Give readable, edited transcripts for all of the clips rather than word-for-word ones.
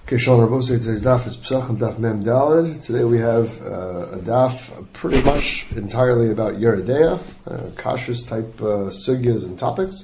Okay, Shalom Rabose, today's daf is Pesachim Daf Mem Daled. Today we have a daf pretty much entirely about Yeridea, kashrus type sugyas and topics.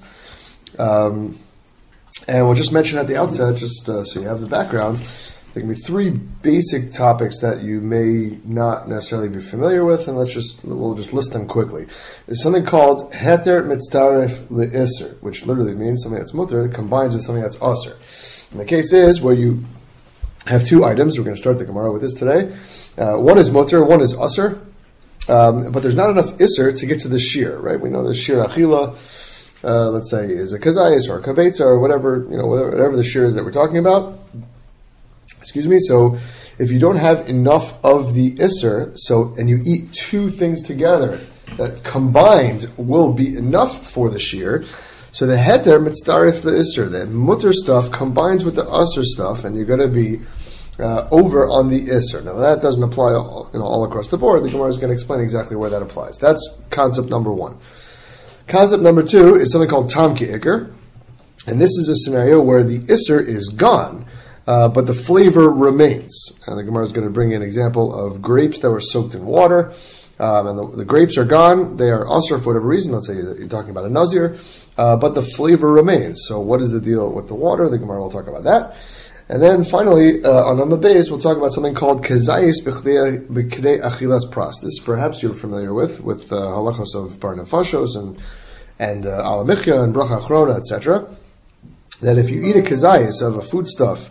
And we'll just mention at the outset, just so you have the background, there can be three basic topics that you may not necessarily be familiar with, and we'll just list them quickly. There's something called Heter Mitztaref Le'Isser, which literally means something that's mutter combines with something that's aser. And the case is where you have two items. We're going to start the Gemara with this today. One is mutter, one is aser, but there's not enough iser to get to the shear, right? We know the shear achila, let's say, is a kazayis or a kabetza or whatever the shear is that we're talking about. Excuse me. So if you don't have enough of the iser, and you eat two things together that combined will be enough for the shear. So the heter mitzdarif the iser, the mutter stuff combines with the aser stuff, and you're going to be over on the iser. Now that doesn't apply all across the board. The Gemara is going to explain exactly where that applies. That's concept number one. Concept number two is something called tam ki'ikr, and this is a scenario where the iser is gone, but the flavor remains. And the Gemara is going to bring an example of grapes that were soaked in water. And the grapes are gone, they are aser for whatever reason, let's say you're talking about a nazir, but the flavor remains. So what is the deal with the water? The Gemara will talk about that. And then finally, on Amma Beis, we'll talk about something called kezayis b'kdei achilas pras. This perhaps you're familiar with halachos of bar nefashos and ala michya and bracha achrona, etc. That if you eat a kezayis of a foodstuff,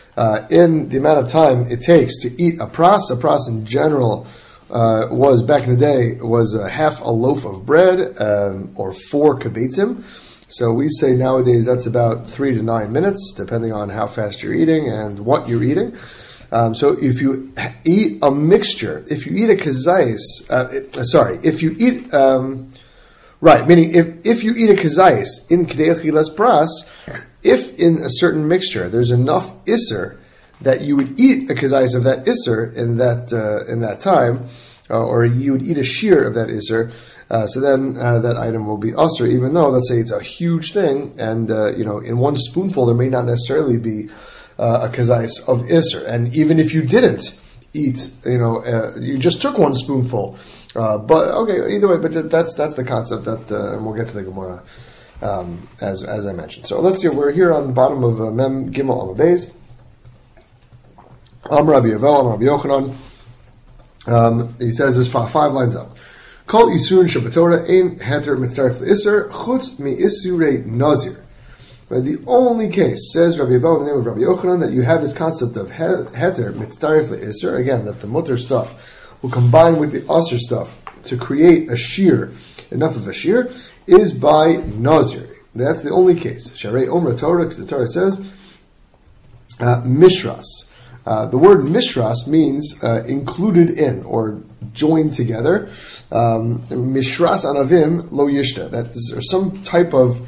in the amount of time it takes to eat a pras in general, was back in the day was half a loaf of bread or 4 kibitzim. So we say nowadays that's about 3 to 9 minutes, depending on how fast you're eating and what you're eating. So if you eat a mixture, if you eat a kazayis, meaning if you eat a kazayis in k'dei achilas pras, if in a certain mixture there's enough iser that you would eat a kazayis of that iser in that time, or you would eat a shear of that iser, so then that item will be aser, even though, let's say, it's a huge thing, and in one spoonful there may not necessarily be a kazayis of iser, and even if you didn't eat, you just took one spoonful, but okay, either way, but that's the concept that, and we'll get to the Gemara as I mentioned. So let's see, we're here on the bottom of Mem Gimel Amma Beis. Am Rabbi Yovel, Am Rabbi Yochanan. He says this 5 lines up. Kol isurun shabatorah ein heter mitzaref le'iser chutz mi isurei nazir. The only case, says Rabbi Yovel in the name of Rabbi Yochanan, that you have this concept of heter mitzaref le'iser, again, that the mutter stuff will combine with the aser stuff to create a shear, enough of a shear, is by nazir. That's the only case. Sharei Omer Torah, because the Torah says mishras. The word mishras means included in or joined together. Mishras anavim lo yishta. That is some type of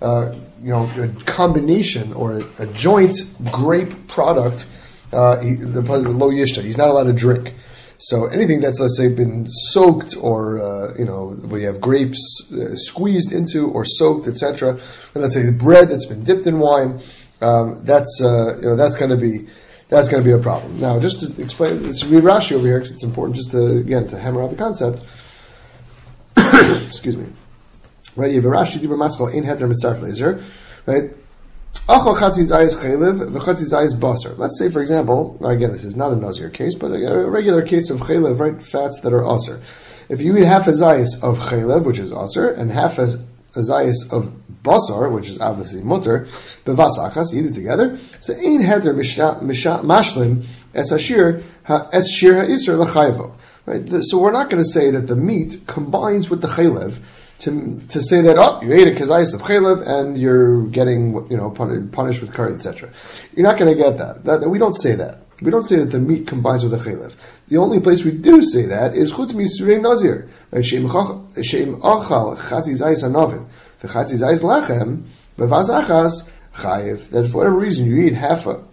a combination or a joint grape product. The lo yishta. He's not allowed to drink. So anything that's, let's say, been soaked or we have grapes squeezed into or soaked, etc. And let's say the bread that's been dipped in wine. That's going to be. That's going to be a problem. Now, just to explain, let's read Rashi over here because it's important just to hammer out the concept. Excuse me. Right, you have a Rashi, Dibur Maskal, Ein Heter Mitzaref Le'iser, right? Achol Chatzi Zayis Chaylev, V'Chatzi Zayis Basar. Let's say, for example, again, this is not a Nazir case, but a regular case of Chaylev, right? Fats that are Aser. If you eat half a Zayis of Chaylev, which is Aser, and half a Zayis of Basar, which is obviously mutter, bevas achas, eat it together. So ein heter mashlim es shir ha'isr l'chayvo. Right. So we're not going to say that the meat combines with the chaylev to say that you ate a kazayis of chaylev and you're getting punished with curry, etc. You're not going to get that. We don't say that. We don't say that the meat combines with the chaylev. The only place we do say that is chutz misurei nazir. Right? She'im achal chatzi zayis hanavim. The chatzi zayis lechem bevas achas chayiv. That for whatever reason you eat half a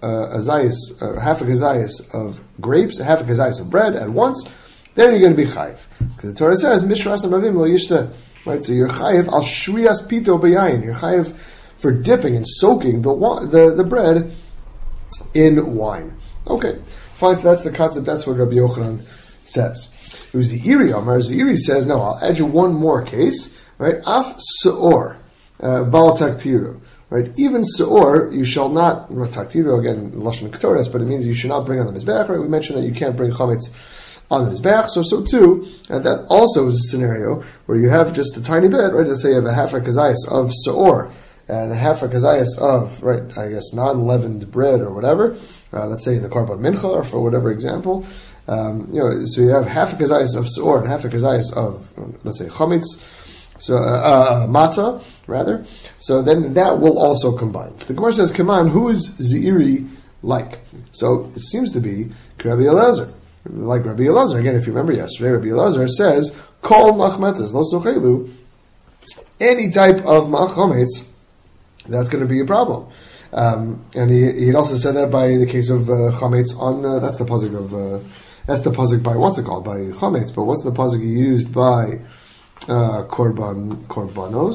kazayis of grapes, half a kazayis of bread at once, then you're going to be chayiv. Because the Torah says mishras amavim lo yishta. Right, so you're chayiv al shrias pito b'yayin. You're chayiv for dipping and soaking the bread in wine. Okay, fine. So that's the concept. That's what Rabbi Yochanan says. It was the Iri Amar. The Iri says, no, I'll add you one more case, right? Af seor, bal taktiru, right? Even seor, you shall not, taktiru, again, lashon ketores, but it means you should not bring on the mizbeach, right? We mentioned that you can't bring chametz on the mizbeach, so too, that also is a scenario where you have just a tiny bit, right? Let's say you have a half a kazayas of seor, and a half a kazayas of, right, I guess, non-leavened bread or whatever, let's say in the korban mincha, or for whatever example, so you have half a kazayas of seor and half a kazayas of, let's say, chametz, so matzah, rather. So then that will also combine. So the Gemara says, come on, who is Zeiri like? So it seems to be Rabbi Elazar. Like Rabbi Elazar, again, if you remember yesterday, Rabbi Elazar says, Kol machmetzes, lo sochelu, any type of machmetz, that's going to be a problem. And he also said that by the case of chametz on, that's the pasuk of, that's the pasuk by, what's it called? By chametz, but what's the pasuk he used by korbanos?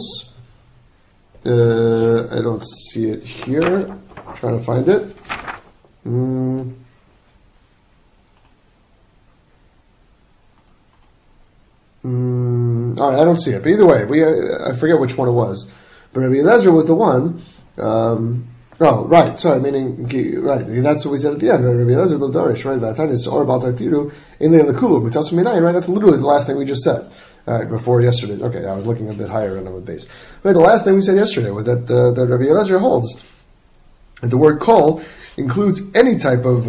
I don't see it here. I'm trying to find it. All right, I don't see it. But either way, I forget which one it was. But Rabbi Elazar was the one. Oh, right. Sorry, meaning right. That's what we said at the end. Right? Rabbi Elazar lo darish, right? V'atanis or bal taktiru in le'elakulu mitzvah minayin. Right. That's literally the last thing we just said. Before yesterday's. Okay, I was looking a bit higher on the base. Right. The last thing we said yesterday was that that Rabbi Elazar holds that the word kol includes any type of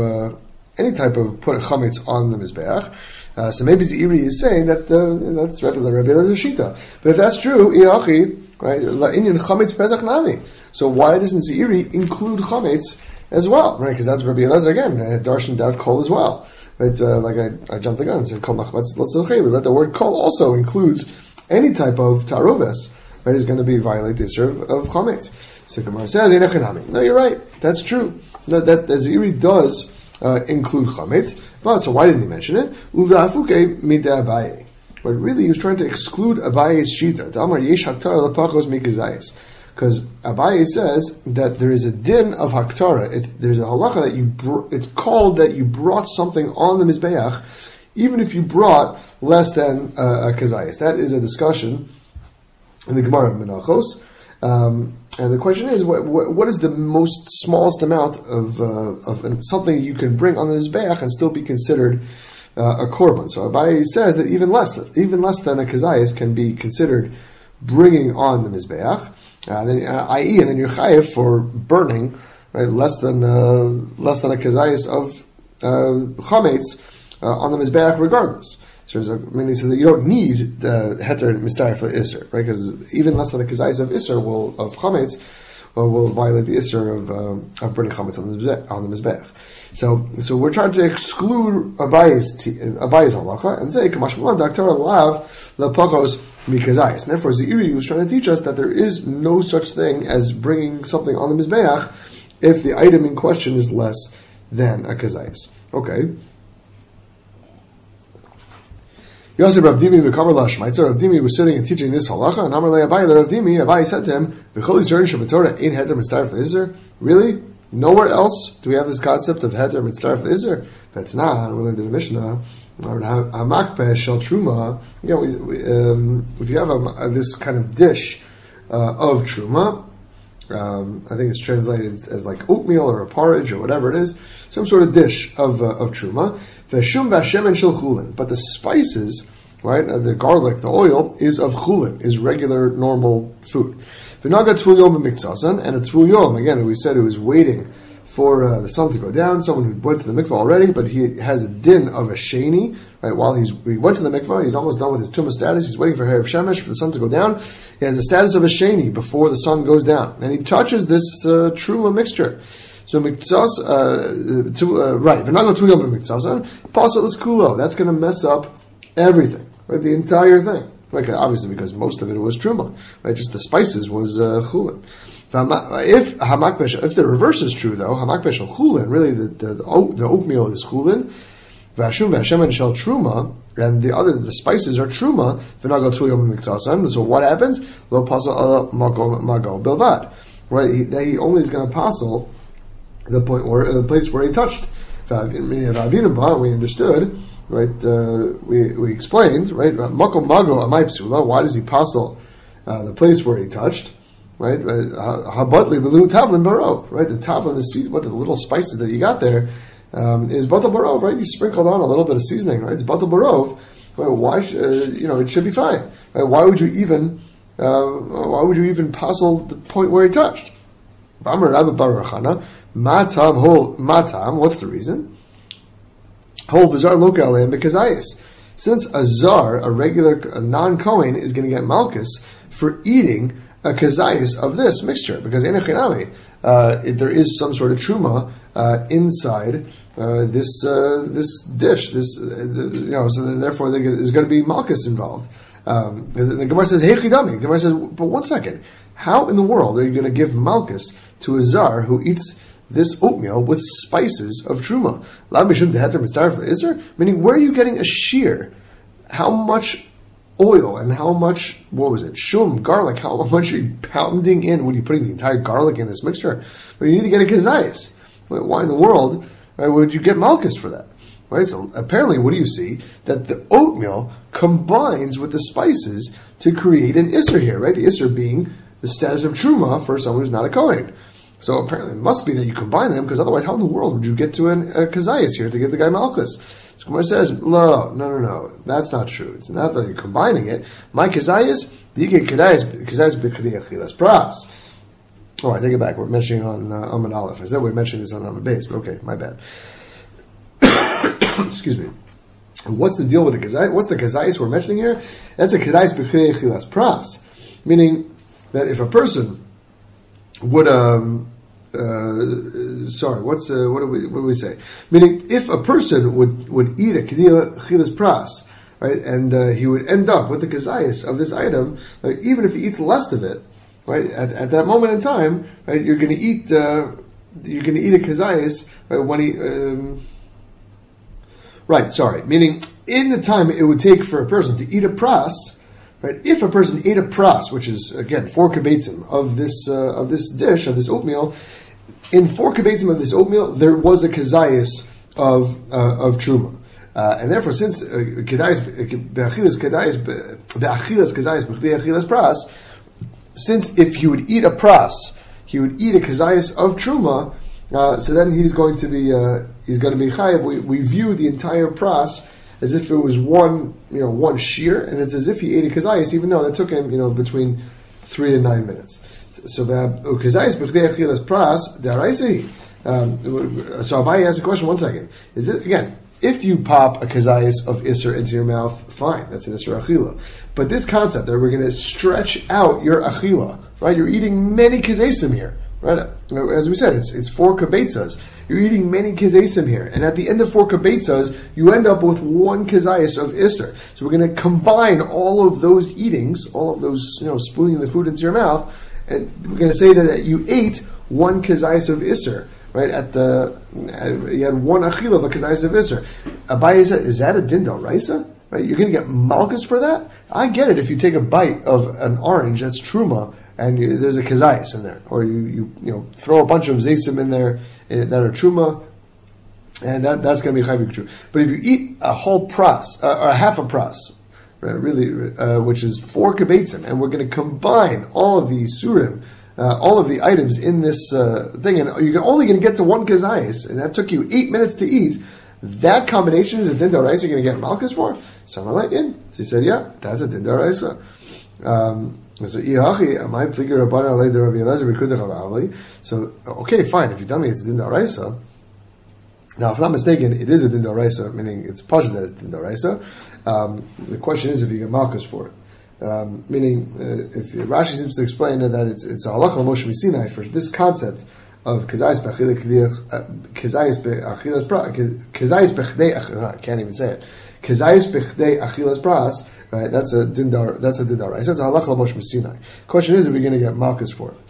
put chametz on the mizbeach. So maybe Zeiri is saying that that's Rabbi Elazar shita. But if that's true, iachi, right? La'inyan chametz pesach nami. So why doesn't Zeiri include chametz as well? Right? Because that's Rabbi Elazar again. Darshan doubt kol as well. Right? Like I jumped the gun and said kol machmetz l'tzochelu. Right? The word kol also includes any type of taroves. Right? Is going to be violate the issue of chametz. So Gemara says einachanami. No, you're right. That's true. That Zeiri does include chametz. But so why didn't he mention it? U'la'afuke midei Abaye. But really, he was trying to exclude Abaye's shita. D'amar yesh haktara lepachos mikazayis. Because Abaye says that there is a din of haktara. There's a halacha that it's called that you brought something on the mizbeach, even if you brought less than a kazayis. That is a discussion in the Gemara of Menachos. And the question is, what is the most smallest amount of something you can bring on the mizbeach and still be considered a korban? So Abaye says that even less than a kazayis can be considered bringing on the mizbeach. And then you're chayiv for burning, right? Less than a kazayis of chametz on the mizbeach, regardless. So he says that you don't need the heter mistarif for isser, right? Because even less than a kazayis of isser of chametz will violate the isser of burning chametz on the mizbeach. So we're trying to exclude Abaye's halacha and say kamash malan daktara lav lepachos mikazayis. And therefore, Zeiri was trying to teach us that there is no such thing as bringing something on the mizbeach if the item in question is less than a kazayis. Okay. Yosef Rav Dimi v'kamar lashmaitzer. Rav Dimi was sitting and teaching this halacha, and Amar le Abaye Rav Dimi. Abaye said to him, "V'chol yisrael shabatorah ein heter mitzaref le'izer." Really? Nowhere else do we have this concept of heter mitzaref le'izer. That's not. We learned in the Mishnah. Hamakpeh shel truma. If you have this kind of dish of truma, I think it's translated as like oatmeal or a porridge or whatever it is, some sort of dish of truma. V'shum v'shemen shel chulin, but the spices, right, the garlic, the oil, is of chulin, is regular normal food. V'naga tvul yom b'miktzazan, and a tvul yom, again, we said it was waiting for the sun to go down, someone who went to the mikvah already, but he has a din of a sheni, right, while he went to the mikvah, he's almost done with his tumah status, he's waiting for Herav Shemesh, for the sun to go down, he has the status of a sheni before the sun goes down, and he touches this truma mixture. So miktzaz, right, v'nago tu yom b'miktzazan, pasal is kulo, that's going to mess up everything, right, the entire thing. Like, obviously, because most of it was truma, right, just the spices was chulin. If the reverse is true, though, hamakpeh shel chulin, really the oatmeal is chulin, v'ashum v'ashemen shel truma, and the spices are truma. V'nagal tuyom miktzazan. So what happens? Lo pasal ala mago bilvad. Right, he only is going to pasal the place where he touched. We understood, right? We explained, right? Makom mago amay psula. Why does he puzzle the place where he touched? Right? Habatli belu tavlin barov. Right? The tavlin, the little spices that you got there, is batal barov. Right? You sprinkled on a little bit of seasoning. Right? It's batal barov. Right? Why? It should be fine. Right? Why would you even puzzle the point where he touched? Matam. What's the reason? Because since a zar, a non-Kohen, is going to get malchus for eating a kazayis of this mixture, because there is some sort of truma inside this dish. So therefore there's going to be malchus involved. The Gemara says, "Hey chidami." The Gemara says, "But one second, how in the world are you going to give malchus to a zar who eats this oatmeal with spices of truma?" Meaning, where are you getting a shear? How much oil and how much, shum, garlic, how much are you pounding in when you're putting the entire garlic in this mixture? But you need to get a kazayis. Why in the world would you get malchus for that? Right? So apparently, what do you see? That the oatmeal combines with the spices to create an isser here, right? The isser being the status of truma for someone who's not a kohen. So apparently it must be that you combine them, because otherwise how in the world would you get to a kazayis here to give the guy malchus? So Gemara says, no, that's not true. It's not that you're combining it. My kazayis, you get kazayis b'chadei achilas pras. Oh, I take it back. We're mentioning on Amud Aleph. I said we're mentioning this on Amud Beis, but okay, my bad. Excuse me. What's the deal with the kazayis? What's the kazayis we're mentioning here? That's a kazayis b'chadei achilas pras, meaning that if a person would what do we say? Meaning, if a person would eat a chilas pras, right, and he would end up with the kazayis of this item, even if he eats less of it, right, at that moment in time, right, you're going to eat a kazayis, right, when he meaning in the time it would take for a person to eat a pras. Right. If a person ate a pras, which is again 4 kibetzim of this dish, of this oatmeal, in 4 kibetzim of this oatmeal there was a kazayis of truma, and therefore since since if he would eat a pras, he would eat a kazayis of truma, so then he's going to be chayav. We view the entire pras as if it was one shear, and it's as if he ate a kazayis, even though that took him, between 3 and 9 minutes. So kazayis b'chdei achilas pras daraisi. So Abaye asked a question. 1 second. Is it again? If you pop a kazayis of isser into your mouth, fine, that's an isser achila. But this concept that we're going to stretch out your achila, right? You're eating many kazasim here. Right, as we said, it's 4 kibetzas. You're eating many kazesim here, and at the end of 4 kibetzas, you end up with 1 kazayis of isser. So we're going to combine all of those eatings, all of those spooning the food into your mouth, and we're going to say that you ate 1 kazayis of isser. Right, you had 1 achila of a kazayis of isser. Abaye said, "Is that a din d'oraisa? Right, you're going to get malchus for that? I get it if you take a bite of an orange that's truma." And there's a kazayis in there, or you throw a bunch of zaysim in there that are truma, and that's going to be chayvik true. But if you eat a whole pras, or a half a pras, right, really, which is 4 kibetzim, and we're going to combine all of the surim, all of the items in this thing, and you're only going to get to 1 kazayis, and that took you 8 minutes to eat. That combination is a din d'oraisa you're going to get malchus for? So I'm like, in. So he said, yeah, that's a din d'oraisa. So okay, fine. If you tell me it's din d'oraisa, now if I'm not mistaken, it is a din d'oraisa, meaning it's pasha that it's din d'oraisa. The question is if you get malchus for it. Meaning, if Rashi seems to explain that it's a halacha Moshe Sinai for this concept of kazayis I can't even say it. Kazayis bechdei achilas pras. Right, that's a dindar. That's a halacha Moshe Sinai. Question is if you're going to get malchus for it.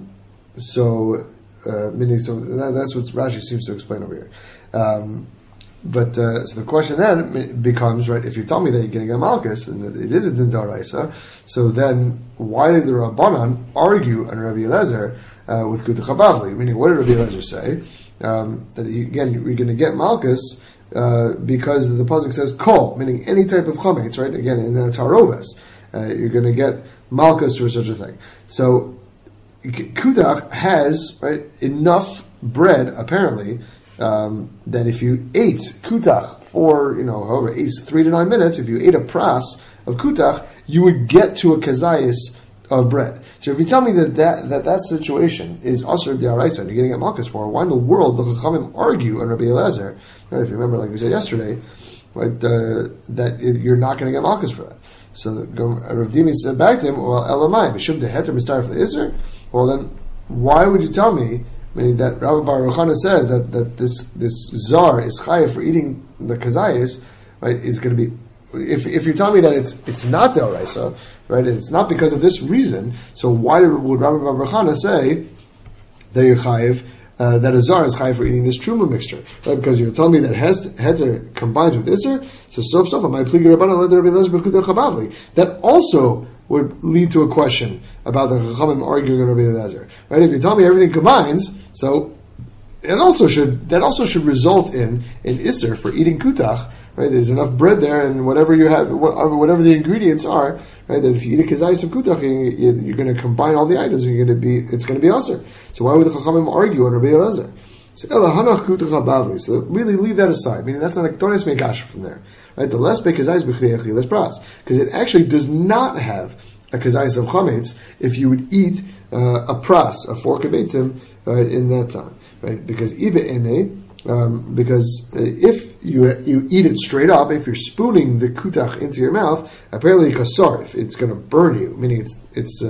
Meaning, that's what Rashi seems to explain over here. so the question then becomes, right, if you tell me that you're getting a malchus, and it is a din d'oraisa, so then why did the Rabbanan argue on Rabbi Eliezer with Kutach Habavli? Meaning, what did Rabbi Eliezer say? That again, you're going to get malchus because the pasuk says kol, meaning any type of chametz, right? Again, in the taroves, you're going to get malchus for such a thing. So Kutach has, right, enough bread apparently. That if you ate kutach for, however, 3 to 9 minutes, if you ate a pras of kutach, you would get to a kazayis of bread. So if you tell me that situation is asur d'oraisa and you're getting a malchus for, why in the world the Chachamim argue on Rabbi Eliezer, right, if you remember, like we said yesterday, right, that you're not going to get malchus for that. So Rav Dimi said back to him, well, elamai, mishum deheter mistar for the isser? Well then, why would you tell me, meaning that Rabbi Bar Yochana says that this zar is chayav for eating the kazayis, right? It's going to be, if you tell me that it's not the oraisa, right? It's not because of this reason. So why would Rabbi Bar Yochana say that you're chayav, that a zar is chayav for eating this truma mixture, right? Because you're telling me that heter combines with iser. So sof my pligi Rabbanan led Rabbi Eliezer b'kutach chabavli. That also would lead to a question about the Chachamim arguing on Rabbi Eliezer. Right? If you tell me everything combines, so that also should result in Isser for eating kutach. Right? There's enough bread there, and whatever you have, whatever the ingredients are, right? That if you eat a kazayis of kutach, you're going to combine all the items, and it's going to be Isser. So why would the Chachamim argue on Rabbi Eliezer? So really leave that aside. Meaning that's not like, don't ask me a kasha from there. Right? The less bekazayis b'chdei achilas pras, because it actually does not have a kazayis of chametz if you would eat a pras, a fork of beitzim, right, in that time, right? Because because if you eat it straight up, if you're spooning the kutach into your mouth, apparently kasarif, it's going to burn you. Meaning it's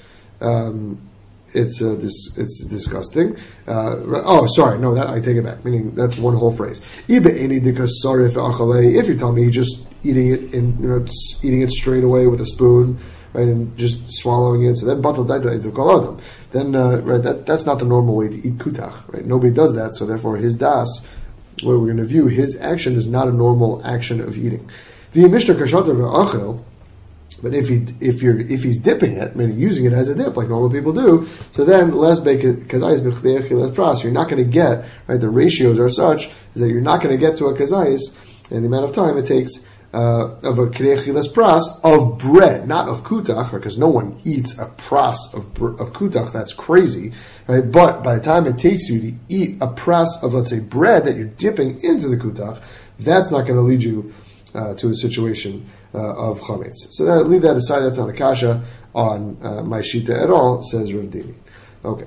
disgusting. I take it back. Meaning that's one whole phrase. If you're telling me you're just eating it eating it straight away with a spoon, right, and just swallowing it, so then batal daita is kol adam. Then that's not the normal way to eat kutach. Right, nobody does that. So therefore, his das, where we're going to view his action, is not a normal action of eating. But if he's dipping it, meaning using it as a dip like normal people do, so then less kazayis b'chdei achilas pras, you're not going to get, right, the ratios are such that you're not going to get to a kazayis in the amount of time it takes of a k'dei achilas pras of bread, not of kutach, because no one eats a pras of kutach. That's crazy, right? But by the time it takes you to eat a pras of, let's say, bread that you're dipping into the kutach, that's not going to lead you to a situation of chametz. So leave that aside. That's not a kasha on my shita at all, says Rav Dimi. Okay.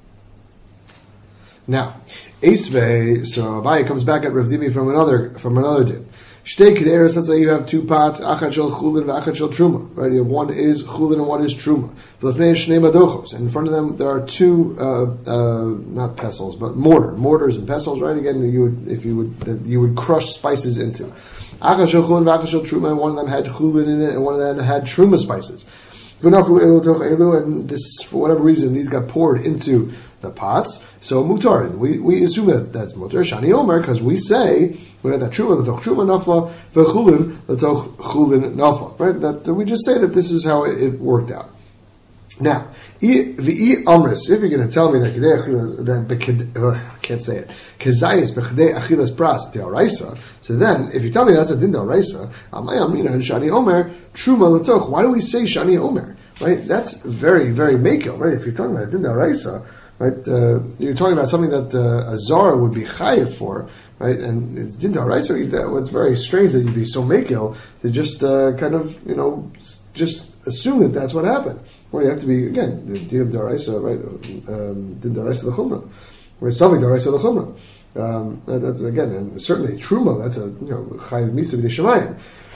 Now, Eisvei, so Abaye comes back at Rav Dimi from another din. Shtei kederes, let's say you have two pots, achat shel chulin v'achat shel truma. Right, you have one is chulin and one is truma. V'lefnei shnei madochos, and in front of them there are two, not pestles, but mortars and pestles. Right, again, you would crush spices into. Achat shel chulin v'achat shel truma, and one of them had chulin in it, and one of them had truma spices. And this, for whatever reason, these got poured into the pots. So mutar, and we assume that that's mutar shani omer, because we say we have that truma l'toch truma nafla v'chulin l'toch chulin nafla. Right? That we just say that this is how it worked out. Now, v'i amris, if you're going to tell me that I can't say it, kazayis b'chdei achilas pras deoraisa, so then if you tell me that's a din deoraisa, amay amina and shani omer truma l'toch. Why do we say shani omer? Right? That's very, very mekel. Right? If you're talking about a din deoraisa, right? You're talking about something that a zara would be chayiv for, right? And it's din deoraisa. What's very strange that you'd be so mekel to just kind of just assume that that's what happened. Well, you have to be, again, the din d'oraisa, right? Din d'oraisa l'chumra, or something d'oraisa l'chumra. That's again, and certainly truma. That's a chayiv misa v'dishamayim.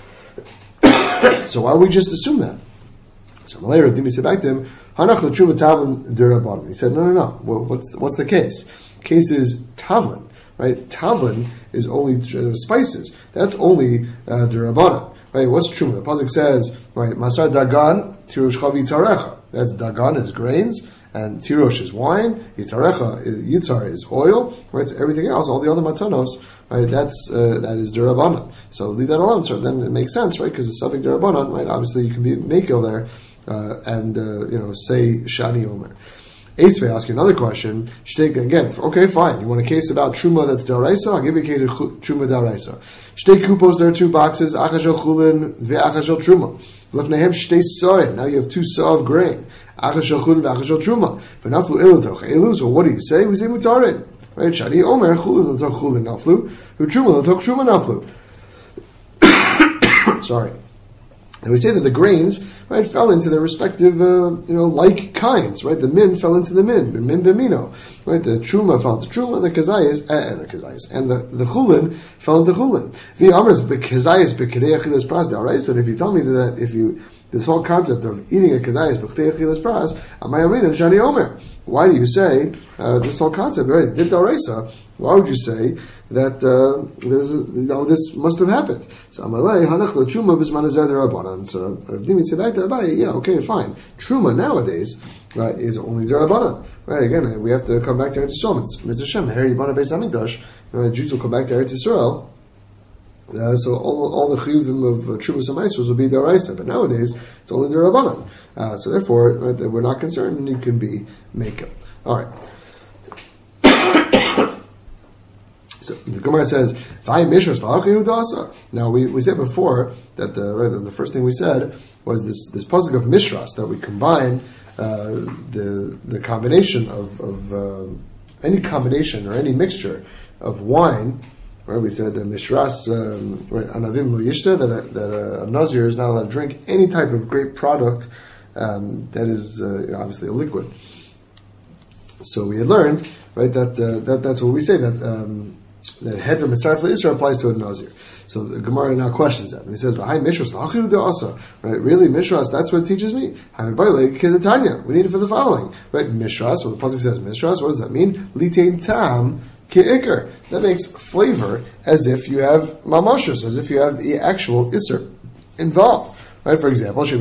So why would we just assume that? So Malay Rav Dimi said back to him, Hanach l'truma tavlin d'rabbanan. He said, no. Well, what's the case? Case is tavlin, right? Tavlin is only spices. That's only d'rabbanan. Right, what's true? The pasuk says, right, Masar Dagan Tirush Chavi Tzarecha. That's Dagan is grains, and tirosh is wine, yitzar is oil, right? So everything else, all the other matanos, right? That is derabanan. So leave that alone. So then it makes sense, right? Because it's something derabanan, right? Obviously, you can be makil there, and say shani omer. Esvei ask you another question. Again, okay, fine. You want a case about truma that's daraisa? I'll give you a case of truma daraisa. Shtei kupos, there are 2 boxes. Achashel chulin ve'achashel truma. Lefnehem shtei soin. Now you have 2 saw of grain. Achashel chulin ve'achashel truma. V'naflu ilutoch elu. So what do you say? We say mutarin. Right? Shadi omer chulin l'toch chulin naflu. Truma l'toch truma naflu. Sorry. And we say that the grains, right, fell into their respective, like kinds, right? The min fell into the min bimino, right? The truma fell into truma, the kazayis, and the chulin fell into chulin. The amers bekazayis bekadei achilas pras da'araisa. And if you tell me that this whole concept of eating a kazayis bekadei achilas pras, amayamin and shani omer. Why do you say this whole concept, right? Did da'araisa? Why would you say that this must have happened? So Amalei Hanach Truma Bisman Rabbanan. So Rav Dimi said back to Abaye, yeah, okay, fine. Truma nowadays, right, is only Rabbanan. Right, again, we have to come back to Eretz Yisrael. It's Hashem. Harry Yibana Beis Hamikdash. Jews will come back to Eretz Yisrael. So all the chiyuvim of Trumas and Maasros will be daraisa, but nowadays it's only the Rabbanan. So therefore, we're not concerned, and you can be makeup. All right. So the Gemara says, now we said before that the first thing we said was this pasuk of mishras, that we combine the combination of any combination or any mixture of wine. Right, we said mishras anavim lo yishta, that a nazir is not allowed to drink any type of grape product that is obviously a liquid. So we had learned, right, that's what we say, that Heter Mitzaref L'Isra applies to a Nazir. So the Gemara now questions that. And he says, "Hi, Mishras, right? Really, Mishras, that's what it teaches me. We need it for the following. Right? Mishras, well, the pasuk says Mishras, what does that mean? Litein tam ki'ikr. That makes flavor as if you have mamashus, as if you have the actual Isser involved. Right? For example, if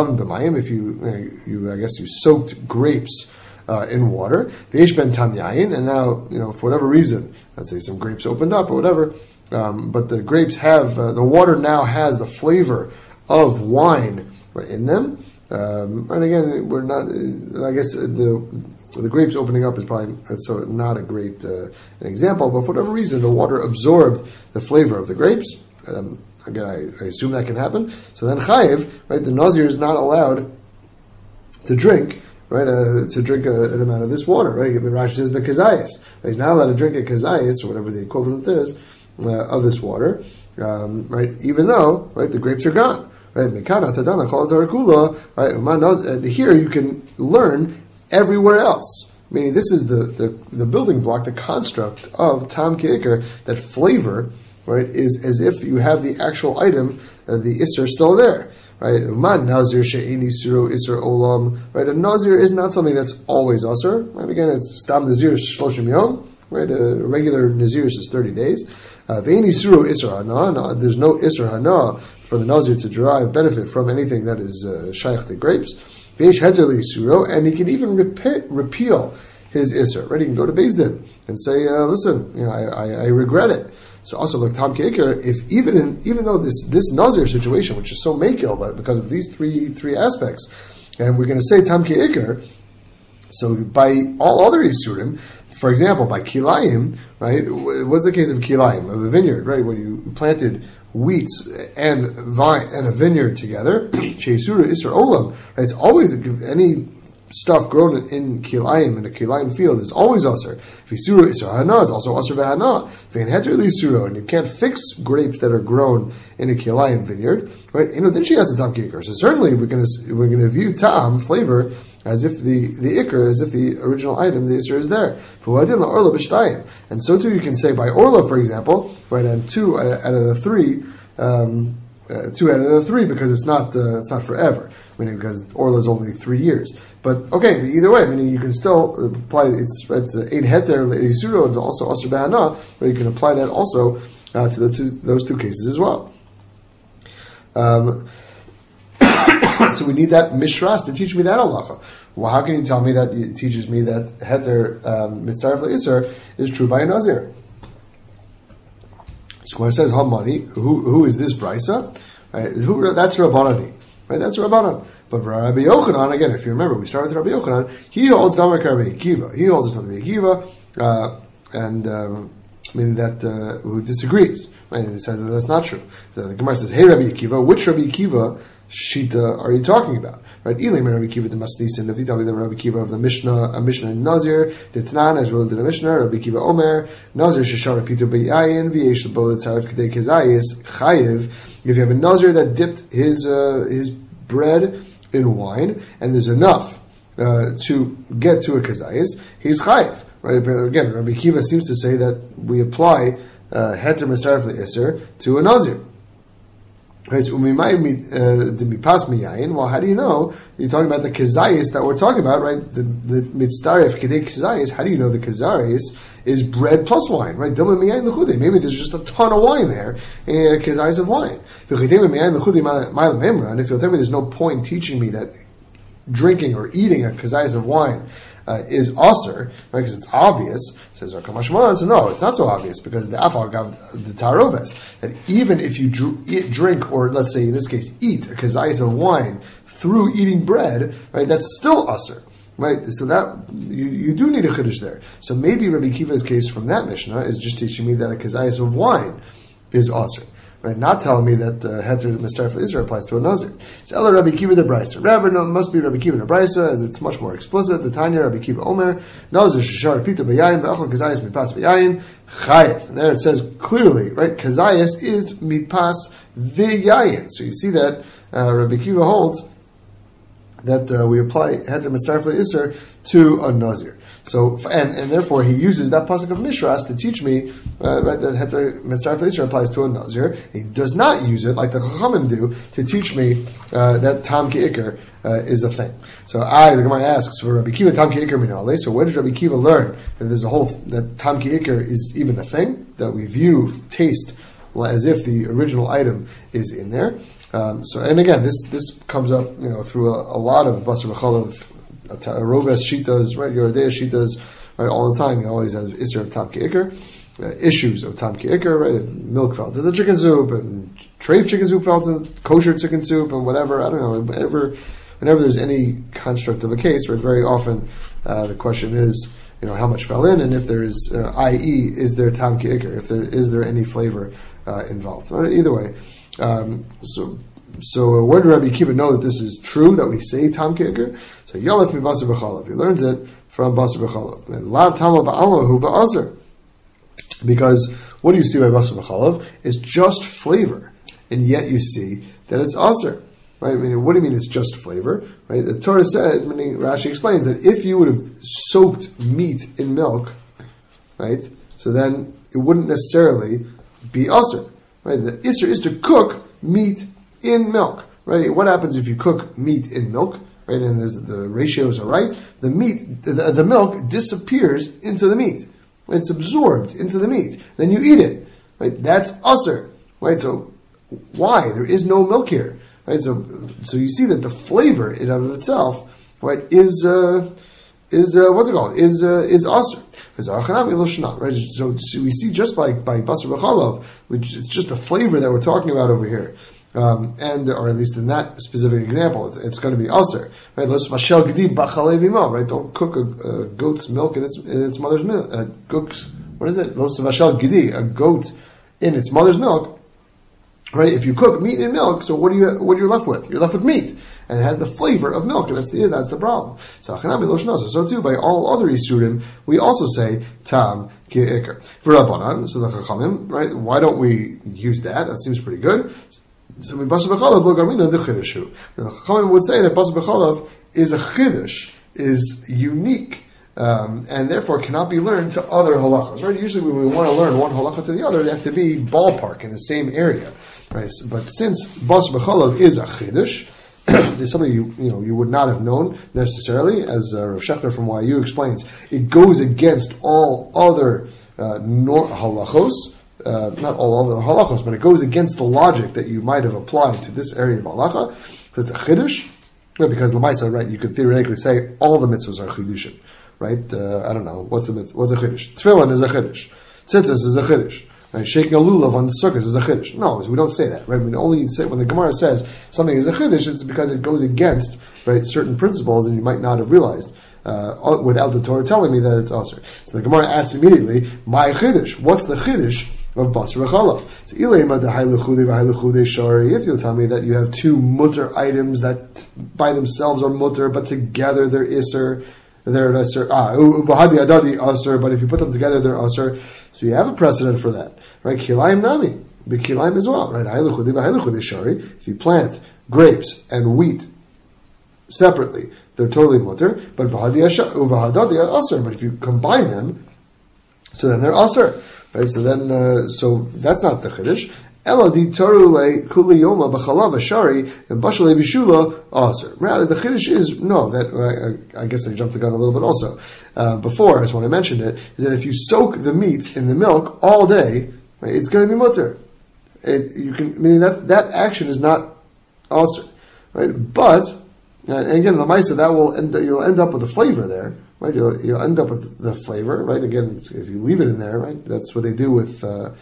you soaked grapes in water, v'yesh ben tam yayin, and now, for whatever reason, let's say some grapes opened up or whatever, but the grapes have, the water now has the flavor of wine right in them. And again, we're not, I guess the grapes opening up is probably so not a great an example, but for whatever reason, the water absorbed the flavor of the grapes. Again, I assume that can happen. So then chayiv, right, the nazir is not allowed to drink, right, to drink an amount of this water, right? Rashi says bekazayis. He's not allowed to drink a kazayis, or whatever the equivalent is, of this water, right? Even though, right, the grapes are gone, right? Mikana tadana kol tarakula, right? And here you can learn everywhere else. Meaning, this is the building block, the construct of tam ki'ikr, that flavor, right, is as if you have the actual item, the isser still there. Right, nazir she'eni suru isser olam. Right, a nazir is not something that's always usher. Right, again, it's stam nazir shloshim yom. Right, a regular nazir is 30 days. Ve'eni suru isser hana. There's no isser hana for the nazir to derive benefit from anything that is shaykh to grapes. Ve'esh heter suru, and he can even repeal his isser. Right, he can go to Beis Din and say, listen, I regret it. So also, like Tam Ke'ikr, if even though this Nazir situation, which is so makil, but because of these three aspects, and we're going to say Tam Ke'ikr, so by all other Isurim, for example, by Kilayim, right? What's the case of Kilayim, of a vineyard, right? When you planted wheats and vine and a vineyard together, Sheisura Isra Olam, right? It's always any stuff grown in kilayim, in a kilayim field, is always aser. Visura isur hana, it's also aser v'hana. Vein heter lisuro, and you can't fix grapes that are grown in a kilayim vineyard, right? Then she has a tam ki'ikr. So certainly we're going to view tam flavor as if the ikr, as if the original item, the isur, is there. And so too you can say by orla, for example, right? And 2 out of the 3. 2 out of the 3, because it's not forever. Meaning, because Orla is only 3 years. But okay, but either way, meaning you can still apply it's 8 heter le'isuro, and also aser b'hana, but you can apply that also to those two cases as well. So we need that mishras to teach me that halacha, Well, how can you tell me that it teaches me that heter mitzaref le'isur is true by a nazir? So when it says Hamani, who is this brisa? Right? That's Rabbanani. Right? That's Rabbanan. But Rabbi Yochanan, again, if you remember, we started with Rabbi Yochanan. He holds Damar Rabbi Akiva. He holds it from Rabbi Akiva, meaning that who disagrees. Right? And he says that that's not true. The Gemara says, "Hey, Rabbi Akiva, which Rabbi Akiva shita are you talking about?" Right? Elim Rabbi Akiva the Masnisin. If you tell me the Rabbi Akiva of the Mishnah, a Mishnah in Nazir, the Tnan as well to the Mishnah, Rabbi Akiva Omer, Nazir Sheshar Pitu Be'ayin, V'yesh L'bo L'Tzarev K'dei Kezayis Chayiv. If you have a Nazir that dipped his bread in wine, and there's enough to get to a Kezayis, he's Chayiv. Right? Again, Rabbi Akiva seems to say that we apply Heter Mitzaref L'Isser to a Nazir. Right, so well, how do you know? You're talking about the kezayis that we're talking about, right? The mitzdaref kedei kezayis. How do you know the kezayis is bread plus wine, right? Maybe there's just a ton of wine there, kezayis of wine. And if you'll tell me there's no point in teaching me that drinking or eating a kezayis of wine is aser, right? Because it's obvious. Says Rakamashman. So no, it's not so obvious because the afagav the taroves that even if you drink or let's say in this case eat a kezayis of wine through eating bread, right? That's still aser, right? So that you do need a chiddush there. So maybe Rabbi Akiva's case from that Mishnah is just teaching me that a kezayis of wine is aser. Right, not telling me that heter mitzaref le'isur applies to a nazir. So Ella Rabbi Akiva the brisa. Rather, no, it must be Rabbi Akiva the brisa, as it's much more explicit. The Tanya Rabbi Akiva Omer nazir sheshar pita beyayin ve'achol kazayis mipas beyayin chayev. And there it says clearly, right? Kazayis is mipas ve'yayin. So you see that Rabbi Akiva holds that we apply heter mitzaref le'isur to a nazir. So and therefore he uses that pasuk of Mishras to teach me right, that heter mitzaref le'isur applies to a nazir. He does not use it like the Chachamim do to teach me that tam ki'ikr is a thing. So the Gemara asks for Rabbi Akiva tam ki'ikr minale. So where does Rabbi Akiva learn that there's that tam ki'ikr is even a thing, that we view taste as if the original item is in there? And again, this comes up through a lot of Basar B'chalav, Roves Shitas, right? Yerodea Shitas, right? All the time, you always have Isser of Tam Ki'ikr, issues of Tam Ki'ikr, right? If milk fell to the chicken soup, and treif chicken soup fell to kosher chicken soup, and whatever, I don't know, whenever there's any construct of a case, right? Very often, the question is, how much fell in, and if there is, i.e., is there Tam Ki'ikr? Is there any flavor involved? Right? Either way. So where do Rabbi Akiva know that this is true, that we say Tam Ki'ikr? So Yalef mi Basar B'chalav. He learns it from Basar B'chalav. And Lav Tama Ba'alma Hu Va'azer. Because what do you see by Basar B'chalav? It's just flavor. And yet you see that it's aser. Right? I mean, what do you mean it's just flavor? Right? The Torah said, meaning Rashi explains that if you would have soaked meat in milk, right, so then it wouldn't necessarily be aser. Right? The isser is to cook meat in milk. Right? What happens if you cook meat in milk? Right? And the ratios are right. The milk disappears into the meat. Right? It's absorbed into the meat. Then you eat it. Right? That's aser. Right? So why? There is no milk here. Right? So you see that the flavor in of itself, right, is what's it called? Is aser. Right? So we see just by Basar B'chalav, which it's just the flavor that we're talking about over here. Or at least in that specific example, it's going to be aser. Right? Right? Don't cook a goat's milk in its mother's milk. What is it? A goat in its mother's milk. Right? If you cook meat in milk, so what are you left with? You're left with meat, and it has the flavor of milk, and that's the problem. So too, by all other isurim, we also say tam ki'ikr. For Rabbanan, so the Chachamim, right? Why don't we use that? That seems pretty good. So Basar B'chalav lo garmina de chidushu. The Chachamim would say that Basar B'chalav is a chidush, is unique, and therefore cannot be learned to other halachas. Right? Usually, when we want to learn one halacha to the other, they have to be ballpark in the same area. Right? But since Basar B'chalav is a chidush, it's something you would not have known necessarily, as Rav Shechter from YU explains. It goes against all other halachos. Not all of the halachos, but it goes against the logic that you might have applied to this area of halacha. So it's a chiddush, No, because Lamaisa, right, you could theoretically say all the mitzvahs are chidushin, right? I don't know, what's a chiddush? Tefillin is a chiddush. Tzitzis is a chiddush. Right? Shaking a lulav on sukkahs is a chiddush. No, we don't say that, right? We only say, when the Gemara says something is a chiddush, it's because it goes against, right, certain principles and you might not have realized. Without the Torah telling me that it's asur. So the Gemara asks immediately, my chiddush, what's the chiddush of basar v'chalav? So if you'll tell me that you have two mutter items that by themselves are mutter, but together they're isser, they're asur. Uvahadi adadi asur, but if you put them together they're asur. So you have a precedent for that, right? Kilayim nami, but kilayim as well, right? If you plant grapes and wheat separately, they're totally mutter, but but if you combine them, so then they're asur, right? So then, so that's not the chiddush. Ela di taru le kuli yoma b'chalav ashari and bashalei bishula asur. Rather, the chiddush is no. That I guess I jumped the gun a little bit also before, as when I mentioned it, is that if you soak the meat in the milk all day, right, it's going to be mutter. That action is not asur, right? But and again, the Maisa, that you'll end up with the flavor there, right? You'll end up with the flavor, right? Again, if you leave it in there, right? That's what they do with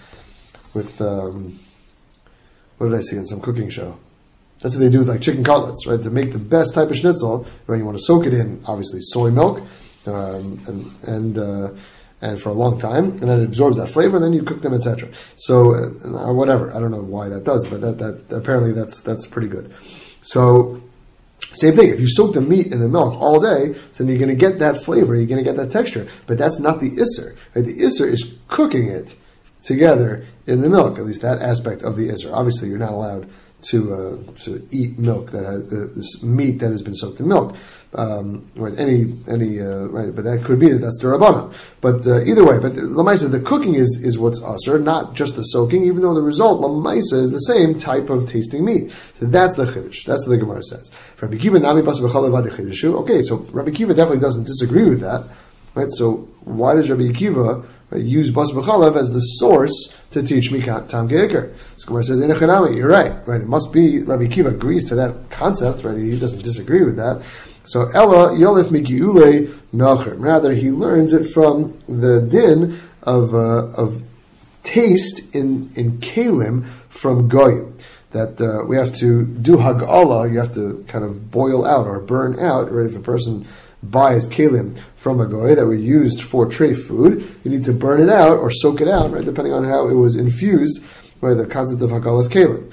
what did I see in some cooking show? That's what they do with like chicken cutlets, right? To make the best type of schnitzel, right? You want to soak it in, obviously, soy milk, and for a long time, and then it absorbs that flavor, and then you cook them, etc. So whatever, I don't know why that does, but that apparently that's pretty good. So. Same thing, if you soak the meat in the milk all day, so then you're going to get that flavor, you're going to get that texture. But that's not the isser. Right? The isser is cooking it together in the milk, at least that aspect of the isser. Obviously, you're not allowed to eat milk that has meat that has been soaked in milk. Right? Right? But that could be that's the rabbanon. But either way, but lamaisa, the cooking is what's asur, not just the soaking. Even though the result lamaisa is the same type of tasting meat. So that's the chiddush. That's what the Gemara says. Rabbi Kiva nami basar b'chalav chidushu. Okay, so Rabbi Kiva definitely doesn't disagree with that, right? So why does Rabbi Kiva use basar b'chalav as the source to teach me tam ge'ikr? So Gemara says, "Inachanami, you're right. It must be Rabbi Kiva agrees to that concept, right? He doesn't disagree with that. So Ella Yolif Mikiule Nachrim. Rather, he learns it from the din of taste in kalim from goyim. That we have to do hag'ala. You have to kind of boil out or burn out. Right? If a person buys kalim from a goy that were used for treif food, you need to burn it out or soak it out, right? Depending on how it was infused by the concept of hag'ala's kalim.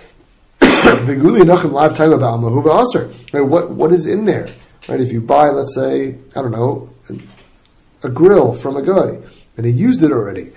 What is in there? Right? If you buy, let's say, I don't know, a grill from a guy, and he used it already.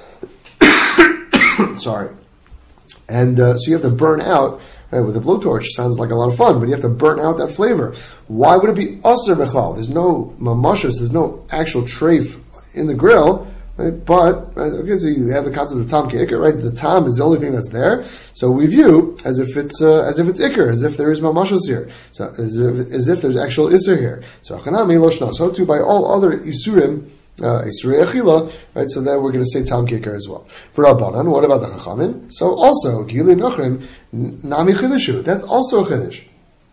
Sorry. And so you have to burn out, right, with a blowtorch. Sounds like a lot of fun, but you have to burn out that flavor. Why would it be asur bechal? There's no mamashus, there's no actual treif in the grill. Right? But, okay, so you have the concept of tam ke'ikr, right? The tam is the only thing that's there. So we view as if it's ikr, as if there is mamashos here. So as if there's actual isur here. So achanami loshna. So too by all other isurim, isurei achila, right? So then we're going to say tam ke'ikr as well. For Rabbanan, what about the chachamim? So also, gili nachrim, nami chidushu. That's also a chidush.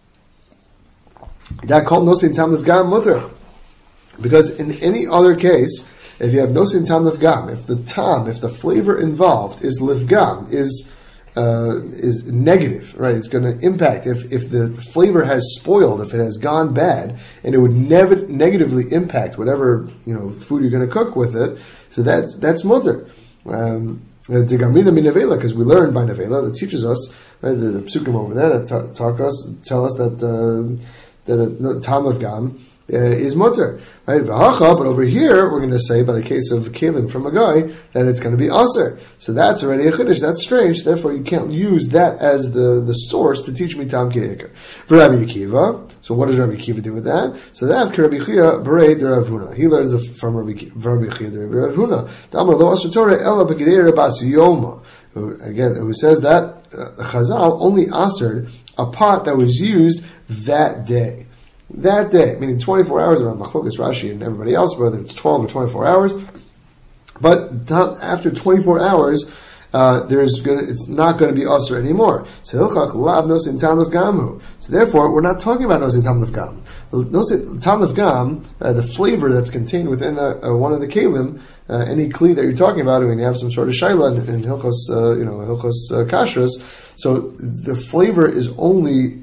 That called nosin tam lefgam mutter. Because in any other case, if you have nosin tam lifgam, if the flavor involved is lifgam, is negative, right? It's going to impact. If the flavor has spoiled, if it has gone bad, and it would negatively impact whatever food you're going to cook with it. So that's mutter. Because we learned by nevela that teaches us, right, the psukim over there that tell us that tam lifgam is mutter, right? But over here, we're going to say, by the case of kalim from a guy, that it's going to be asur. So that's already a chiddush. That's strange. Therefore, you can't use that as the source to teach me tam ke'ikr. For Rabbi Akiva, so what does Rabbi Akiva do with that? So that's Rabbi Chia Berei de Rav Huna. He learns from Rabbi Chia de Rav Huna. Damar lo asur Torah ela b'kidei bas yoma. Again, who says that Chazal only assered a pot that was used that day. That day, meaning 24 hours around Machlokas Rashi and everybody else, whether it's 12 or 24 hours. But after 24 hours, it's not going to be usher anymore. So hilchach lav nosin tam lefgamu. So therefore, we're not talking about nosin tam lefgam. Nosin tam lefgam, the flavor that's contained within one of the kelim, any kli that you're talking about, when you have some sort of shayla in hilchos, hilchos kashrus, so the flavor is only,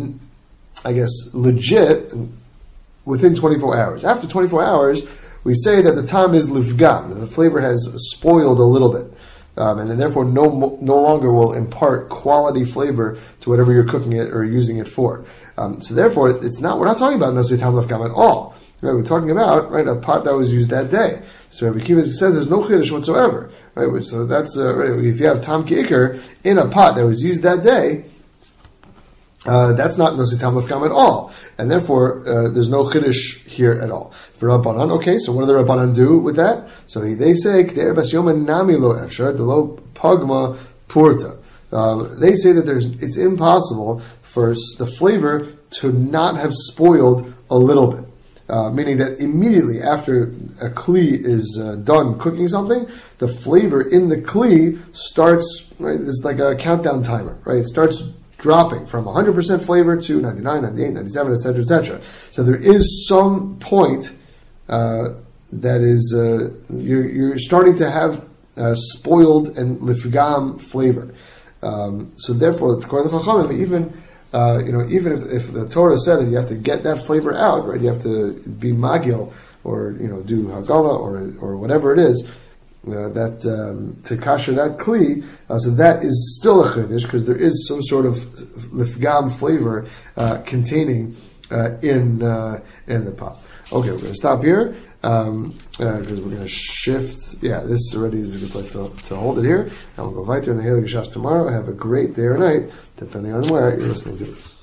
I guess, legit within 24 hours. After 24 hours, we say that the tam is livgam, that the flavor has spoiled a little bit, and therefore no longer will impart quality flavor to whatever you're cooking it or using it for. So therefore, we're not talking about nosei tam livgam at all. Right? We're talking about a pot that was used that day. So Rabbi Akiva says there's no chiddush whatsoever. Right? So that's right. If you have tam ki'ikr in a pot that was used that day, that's not nosei tam lefgam at all, and therefore there's no chiddush here at all. For Rabbanan, okay, so what do the Rabbanan do with that? So they say k'der bas yoma nami lo efshar delo pagma purta. They say that it's impossible for the flavor to not have spoiled a little bit. Meaning that immediately after a kli is done cooking something, the flavor in the kli starts, right, it's like a countdown timer, right? It starts dropping from 100% flavor to 99, 98, 97, etc., etc. So there is some point that is, you're starting to have spoiled and lifgam flavor. So therefore, according to Chachamim, even if the Torah said that you have to get that flavor out, right? You have to be magil or do hagala or whatever it is to kasher that kli. So that is still a chiddush because there is some sort of lifgam flavor containing in the pot. Okay, we're going to stop here because we're going to shift. Yeah, this already is a good place to hold it here. And we'll go weiter in the Heilige Shas tomorrow. Have a great day or night, depending on where you're listening to this.